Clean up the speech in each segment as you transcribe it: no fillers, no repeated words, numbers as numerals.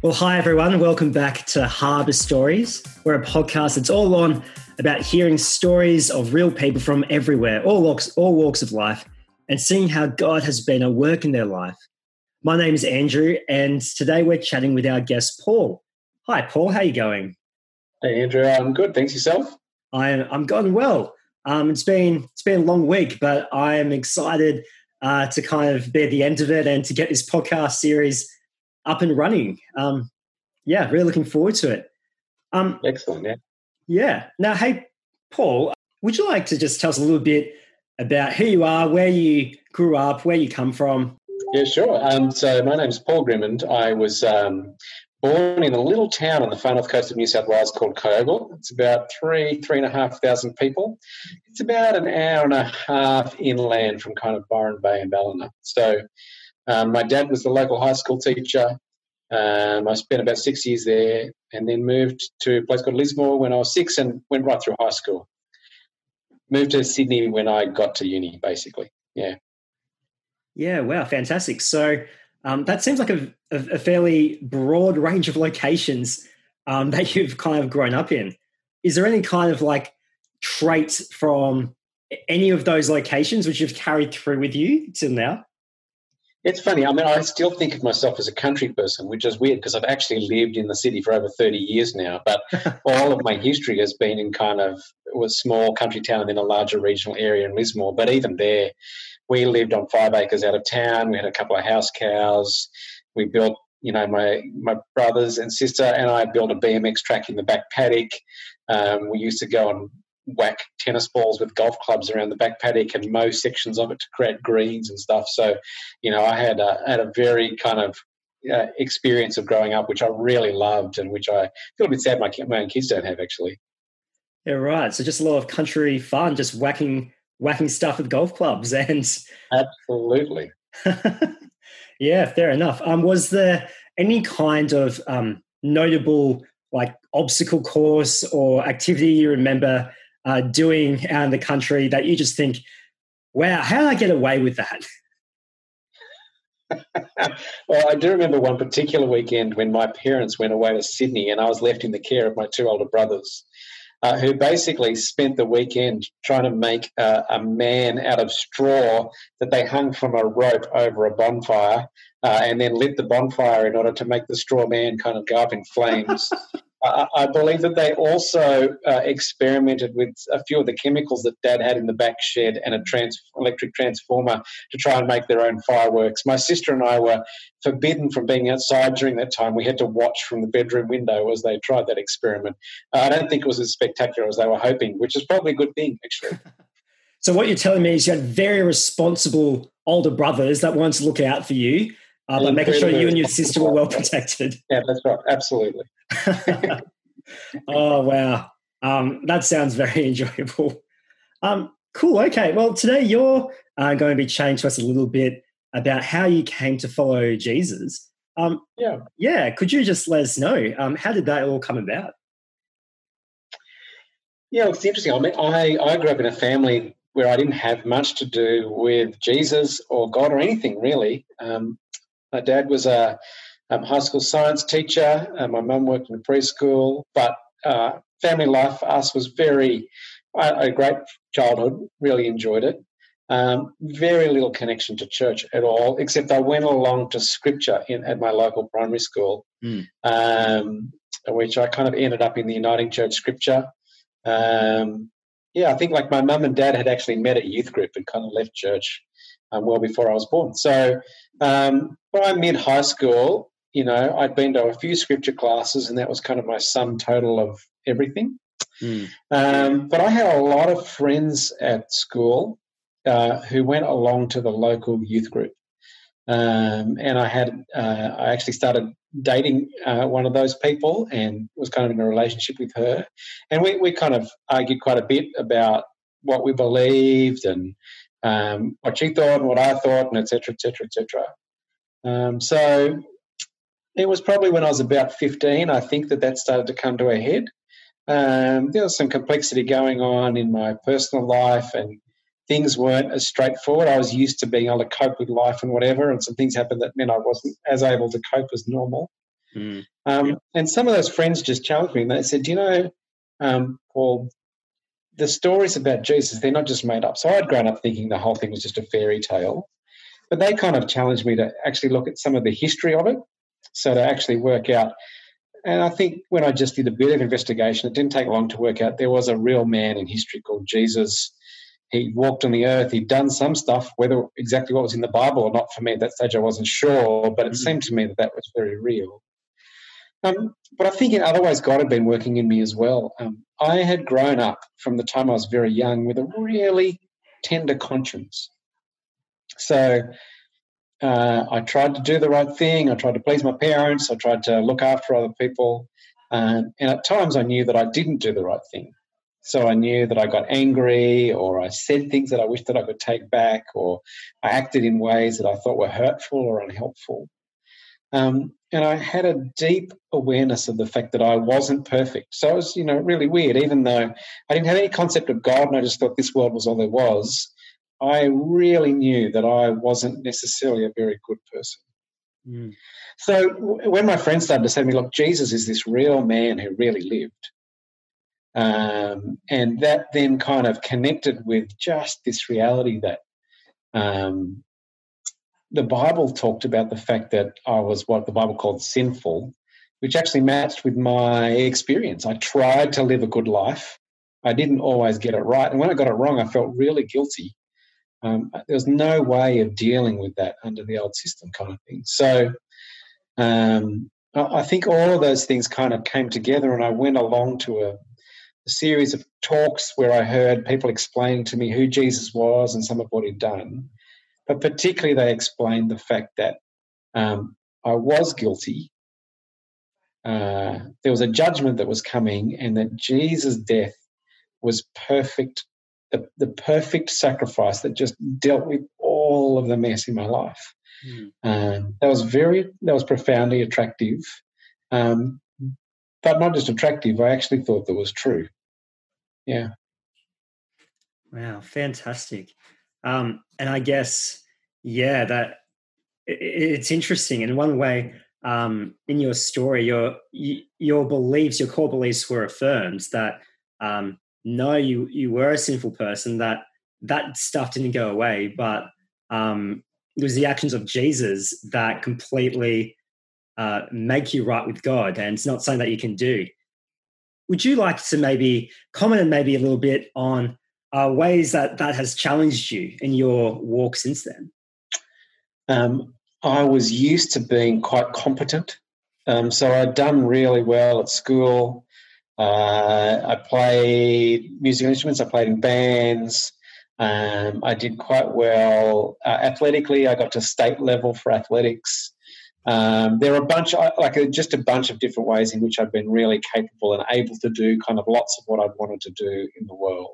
Well, hi everyone. Welcome back to Harbour Stories. We're a podcast that's all on about hearing stories of real people from everywhere, all walks of life, and seeing how God has been at work in their life. My name is Andrew, and today we're chatting with our guest, Paul. Hi, Paul. How are you going? Hey, Andrew. I'm good. Thanks. Yourself? I'm going well. It's been a long week, but I am excited to kind of be at the end of it and to get this podcast series up and running. Really looking forward to it. Excellent. Yeah. Yeah. Now, hey, Paul, would you like to just tell us a little bit about who you are, where you grew up, where you come from? Yeah, sure. So my name's Paul Grimmond. I was born in a little town on the far north coast of New South Wales called Kyogle. It's about 3,500 people. It's about an hour and a half inland from kind of Byron Bay and Ballina. So my dad was the local high school teacher. I spent about 6 years there and then moved to a place called Lismore when I was 6 and went right through high school. Moved to Sydney when I got to uni, basically. Yeah. Yeah, wow, fantastic. So that seems like a fairly broad range of locations that you've kind of grown up in. Is there any kind of like traits from any of those locations which you've carried through with you till now? It's funny. I mean, I still think of myself as a country person, which is weird because I've actually lived in the city for over 30 years now. But all of my history has been in kind of a small country town and then a larger regional area in Lismore. But even there, we lived on 5 acres out of town. We had a couple of house cows. We built, my brothers and sister and I built a BMX track in the back paddock. We used to go and whack tennis balls with golf clubs around the back paddock and mow sections of it to create greens and stuff. So, I had a very kind of experience of growing up, which I really loved and which I feel a bit sad my own kids don't have, actually. Yeah, right. So just a lot of country fun, just whacking stuff with golf clubs and Absolutely. Yeah, fair enough. Was there any kind of notable like obstacle course or activity you remember doing out in the country that you just think, wow, how did I get away with that? Well, I do remember one particular weekend when my parents went away to Sydney and I was left in the care of my 2 older brothers, who basically spent the weekend trying to make a man out of straw that they hung from a rope over a bonfire and then lit the bonfire in order to make the straw man kind of go up in flames. I believe that they also experimented with a few of the chemicals that Dad had in the back shed and a electric transformer to try and make their own fireworks. My sister and I were forbidden from being outside during that time. We had to watch from the bedroom window as they tried that experiment. I don't think it was as spectacular as they were hoping, which is probably a good thing, actually. So what you're telling me is you had very responsible older brothers that wanted to look out for you, but making sure you and your sister were well protected. Yeah, that's right. Absolutely. Oh, wow. That sounds very enjoyable. Cool. Okay. Well, today you're going to be chatting to us a little bit about how you came to follow Jesus. Yeah. Could you just let us know, how did that all come about? Yeah, it's interesting. I mean, I grew up in a family where I didn't have much to do with Jesus or God or anything, really. My dad was a high school science teacher. My mum worked in a preschool. But family life for us was a great childhood, really enjoyed it. Very little connection to church at all, except I went along to scripture at my local primary school, which I kind of ended up in the Uniting Church Scripture. I think like my mum and dad had actually met at youth group and kind of left church well before I was born. So by mid-high school, I'd been to a few scripture classes and that was kind of my sum total of everything. But I had a lot of friends at school who went along to the local youth group. And I actually started dating one of those people and was kind of in a relationship with her. And we kind of argued quite a bit about what we believed and what she thought and what I thought and et cetera, et cetera, et cetera. So it was probably when I was about 15, I think that started to come to a head. There was some complexity going on in my personal life and things weren't as straightforward. I was used to being able to cope with life and whatever, and some things happened that meant I wasn't as able to cope as normal. Mm. And some of those friends just challenged me, and they said, Paul, the stories about Jesus, they're not just made up. So I'd grown up thinking the whole thing was just a fairy tale, but they kind of challenged me to actually look at some of the history of it, so to actually work out. And I think when I just did a bit of investigation, it didn't take long to work out there was a real man in history called Jesus. He walked on the earth. He'd done some stuff, whether exactly what was in the Bible or not, for me at that stage I wasn't sure, but it seemed to me that that was very real. But I think in other ways God had been working in me as well. I had grown up from the time I was very young with a really tender conscience. So I tried to do the right thing. I tried to please my parents. I tried to look after other people. And at times I knew that I didn't do the right thing. So I knew that I got angry, or I said things that I wished that I could take back, or I acted in ways that I thought were hurtful or unhelpful. And I had a deep awareness of the fact that I wasn't perfect. So it was, really weird. Even though I didn't have any concept of God and I just thought this world was all there was, I really knew that I wasn't necessarily a very good person. Mm. So when my friends started to say to me, look, Jesus is this real man who really lived, and that then kind of connected with just this reality that the Bible talked about the fact that I was what the Bible called sinful, which actually matched with my experience. I tried to live a good life. I didn't always get it right. And when I got it wrong, I felt really guilty. There was no way of dealing with that under the old system kind of thing. So I think all of those things kind of came together, and I went along to a series of talks where I heard people explaining to me who Jesus was and some of what he'd done. But particularly they explained the fact that I was guilty. There was a judgment that was coming, and that Jesus' death was perfect, the perfect sacrifice that just dealt with all of the mess in my life. That was profoundly attractive, but not just attractive. I actually thought that was true. Yeah. Wow, fantastic. And I guess, that it's interesting. In one way, in your story, your beliefs, your core beliefs were affirmed that no, you were a sinful person, that stuff didn't go away, but it was the actions of Jesus that completely make you right with God, and it's not something that you can do. Would you like to maybe comment maybe a little bit on ways that has challenged you in your walk since then? I was used to being quite competent. So I'd done really well at school. I played musical instruments. I played in bands. I did quite well athletically. I got to state level for athletics. There are just a bunch of different ways in which I've been really capable and able to do kind of lots of what I've wanted to do in the world.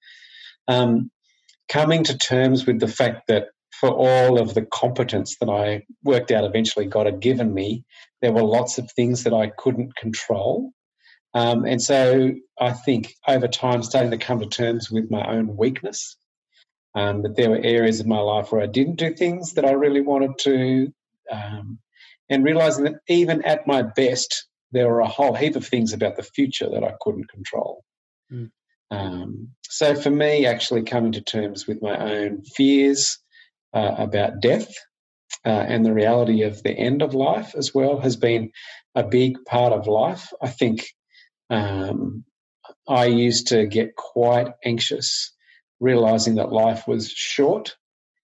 Coming to terms with the fact that for all of the competence that I worked out eventually God had given me, there were lots of things that I couldn't control. And so I think over time starting to come to terms with my own weakness, that there were areas of my life where I didn't do things that I really wanted to, and realising that even at my best, there were a whole heap of things about the future that I couldn't control. So for me, actually coming to terms with my own fears about death and the reality of the end of life as well has been a big part of life. I think I used to get quite anxious, realising that life was short.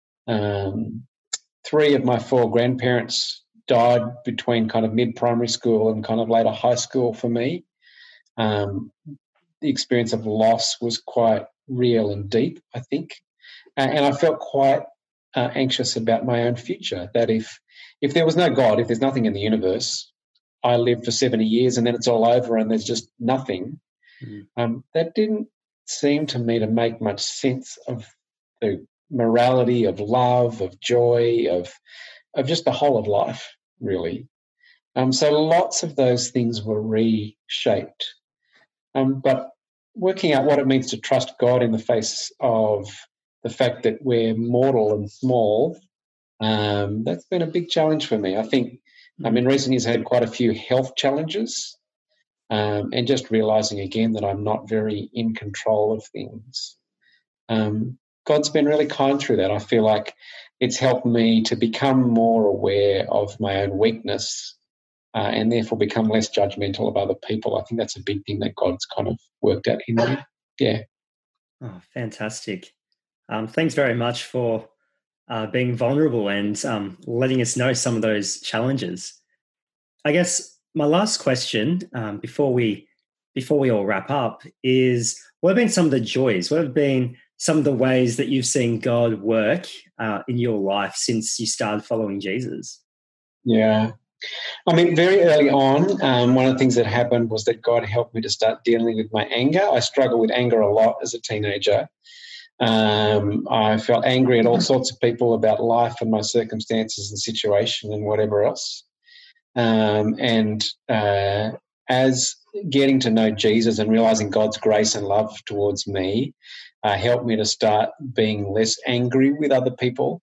3 of my 4 grandparents died between kind of mid-primary school and kind of later high school for me. The experience of loss was quite real and deep, I think. And I felt quite anxious about my own future, that if there was no God, if there's nothing in the universe, I live for 70 years and then it's all over and there's just nothing. That didn't seem to me to make much sense of the morality of love, of joy, of just the whole of life, really. So lots of those things were reshaped. But working out what it means to trust God in the face of the fact that we're mortal and small, that's been a big challenge for me. I think In recent years, I had quite a few health challenges, and just realising again that I'm not very in control of things. God's been really kind through that. I feel like it's helped me to become more aware of my own weakness, and therefore become less judgmental of other people. I think that's a big thing that God's kind of worked out in me. Yeah. Oh, fantastic. Thanks very much for being vulnerable and letting us know some of those challenges. I guess my last question before we all wrap up is, what have been some of the joys? What have been some of the ways that you've seen God work in your life since you started following Jesus? Yeah. Very early on, one of the things that happened was that God helped me to start dealing with my anger. I struggled with anger a lot as a teenager. I felt angry at all sorts of people about life and my circumstances and situation and whatever else. As getting to know Jesus and realising God's grace and love towards me helped me to start being less angry with other people.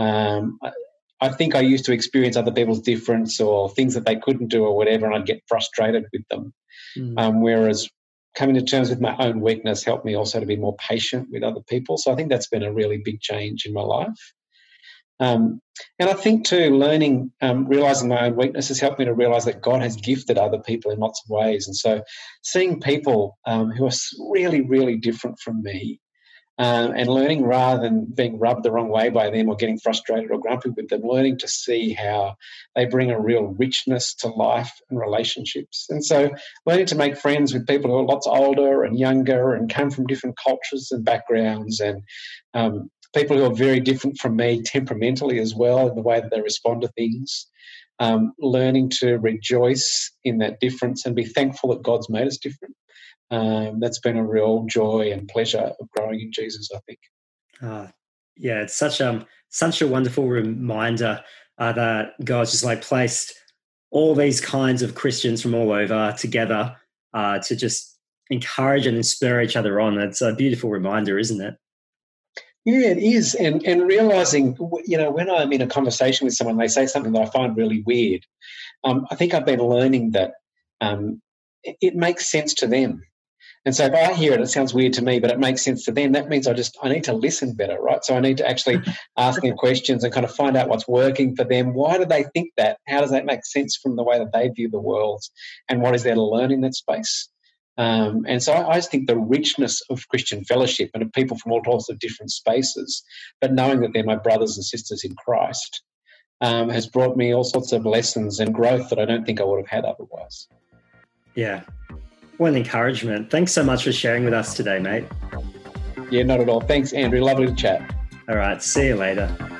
I think I used to experience other people's difference or things that they couldn't do or whatever, and I'd get frustrated with them. Whereas coming to terms with my own weakness helped me also to be more patient with other people. So I think that's been a really big change in my life. And I think too, learning, realising my own weakness has helped me to realise that God has gifted other people in lots of ways. And so seeing people who are really, really different from me, and learning rather than being rubbed the wrong way by them or getting frustrated or grumpy with them, learning to see how they bring a real richness to life and relationships. And so learning to make friends with people who are lots older and younger and come from different cultures and backgrounds, and people who are very different from me temperamentally as well in the way that they respond to things. Learning to rejoice in that difference and be thankful that God's made us different. That's been a real joy and pleasure of growing in Jesus, I think. Yeah, it's such a wonderful reminder that God's just placed all these kinds of Christians from all over together to just encourage and inspire each other on. It's a beautiful reminder, isn't it? Yeah, it is. And realising, when I'm in a conversation with someone, they say something that I find really weird. I think I've been learning that it makes sense to them. And so if I hear it, it sounds weird to me, but it makes sense to them. That means I need to listen better, right? So I need to actually ask them questions and kind of find out what's working for them. Why do they think that? How does that make sense from the way that they view the world? And what is there to learn in that space? And so I just think the richness of Christian fellowship and of people from all sorts of different spaces, but knowing that they're my brothers and sisters in Christ, has brought me all sorts of lessons and growth that I don't think I would have had otherwise. Yeah. What an encouragement. Thanks so much for sharing with us today, mate. Yeah, not at all. Thanks, Andrew. Lovely to chat. All right. See you later.